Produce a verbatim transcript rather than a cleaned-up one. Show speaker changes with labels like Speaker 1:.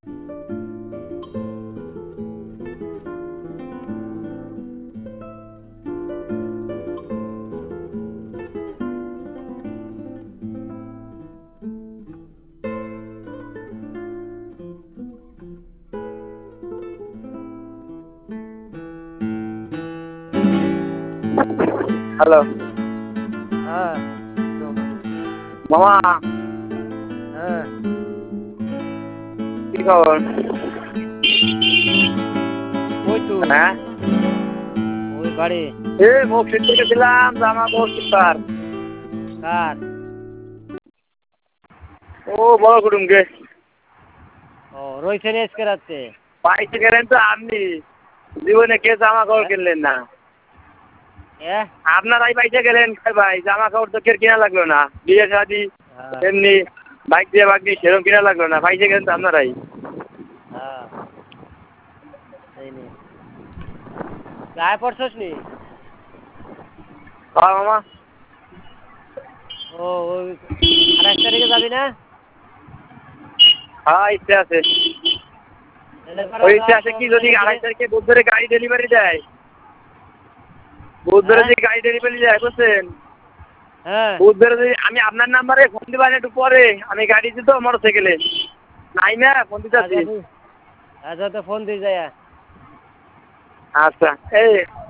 Speaker 1: Hello.
Speaker 2: হ্যাঁ
Speaker 1: মামা
Speaker 2: হ্যাঁ
Speaker 1: কি খবর?
Speaker 2: ওই তো
Speaker 1: হ্যাঁ
Speaker 2: ওই বাড়ি
Speaker 1: এ মসজিদ থেকে গেছিলাম জামা কাপড় কিনবার।
Speaker 2: কার
Speaker 1: ও বড় কুটুমকে
Speaker 2: ও রয়েছে আজকে রাত্রে
Speaker 1: পাইতে গেলেন তো আপনি জীবনে কে জামা কাপড় কিনলেন না?
Speaker 2: এ
Speaker 1: আপনারাই পাইতে গেলেন ভাই, জামা কাপড় তো কেউ কিনা লাগলো না, বিয়ে শাদি
Speaker 2: হ্যাঁ
Speaker 1: এমনি বাইক দিয়ে বাক দিয়ে সেরকম কিনা লাগলো না, পাইতে গেলেন তো আপনারাই।
Speaker 2: হ্যাঁ এই নে গায়ে পড়ছস নি?
Speaker 1: হ্যাঁ মামা।
Speaker 2: ও ওই আঠাশ তারিখে যাবি না?
Speaker 1: হ্যাঁ ইচ্ছে আছে।
Speaker 2: তাহলে
Speaker 1: ওই ইচ্ছে আছে কি, যদি আড়াই তারিখে বুধবারে গাড়ি ডেলিভারি দেয়, বুধবারে
Speaker 2: হ্যাঁ
Speaker 1: যদি গাড়ি ডেলিভারি দেয় বুঝছেন,
Speaker 2: হ্যাঁ
Speaker 1: বুধবারে যদি আমি আপনার নাম্বারে ফোন দিবেন একটু পরে, আমি গাড়ি দিত মোটর সাইকেলে নাই না ফোন দিতে আছি।
Speaker 2: আচ্ছা তো ফোন দিয়ে যায়।
Speaker 1: আচ্ছা এই